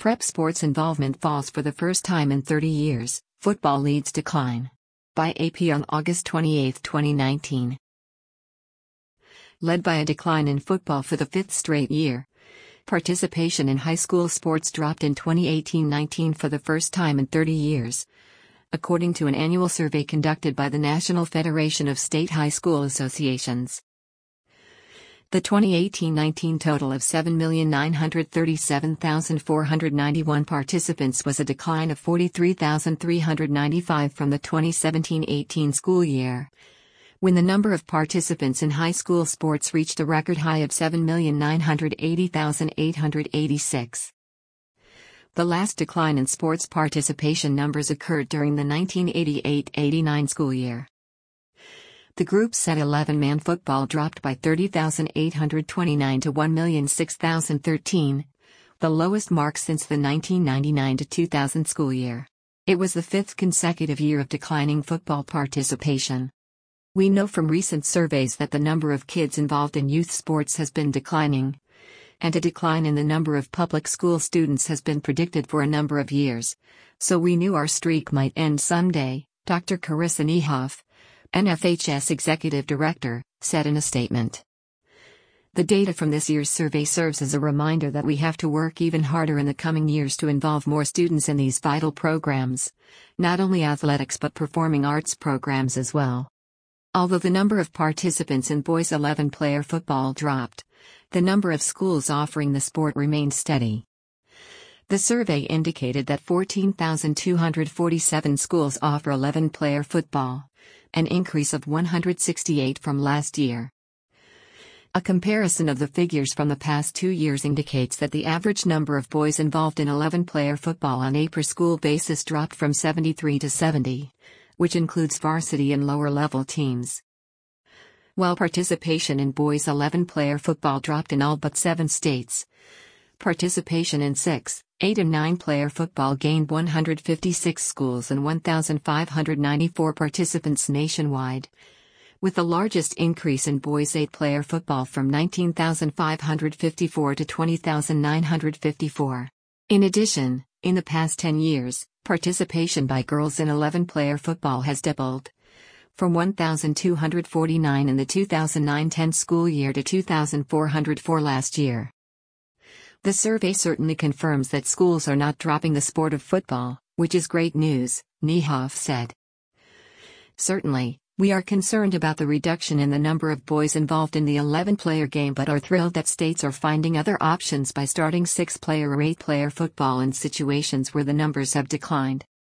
Prep sports involvement falls for the first time in 30 years, football leads decline. By AP on August 28, 2019. Led by a decline in football for the fifth straight year, participation in high school sports dropped in 2018-19 for the first time in 30 years, according to an annual survey conducted by the National Federation of State High School Associations. The 2018-19 total of 7,937,491 participants was a decline of 43,395 from the 2017-18 school year, when the number of participants in high school sports reached a record high of 7,980,886. The last decline in sports participation numbers occurred during the 1988-89 school year. The group set 11-man football dropped by 30,829 to 1,006,013, the lowest mark since the 1999-2000 school year. It was the fifth consecutive year of declining football participation. We know from recent surveys that the number of kids involved in youth sports has been declining, and a decline in the number of public school students has been predicted for a number of years, so we knew our streak might end someday, Dr. Carissa Niehoff, NFHS Executive Director, said in a statement. The data from this year's survey serves as a reminder that we have to work even harder in the coming years to involve more students in these vital programs, not only athletics but performing arts programs as well. Although the number of participants in boys 11-player football dropped, the number of schools offering the sport remained steady. The survey indicated that 14,247 schools offer 11-player football, an increase of 168 from last year. A comparison of the figures from the past 2 years indicates that the average number of boys involved in 11-player football on a per-school basis dropped from 73 to 70, which includes varsity and lower-level teams. While participation in boys 11-player football dropped in all but 7 states, participation in 6, 8 and 9-player football gained 156 schools and 1,594 participants nationwide, with the largest increase in boys 8-player football from 19,554 to 20,954. In addition, in the past 10 years, participation by girls in 11-player football has doubled, from 1,249 in the 2009-10 school year to 2,404 last year. The survey certainly confirms that schools are not dropping the sport of football, which is great news, Niehoff said. Certainly, we are concerned about the reduction in the number of boys involved in the 11-player game but are thrilled that states are finding other options by starting 6-player or 8-player football in situations where the numbers have declined.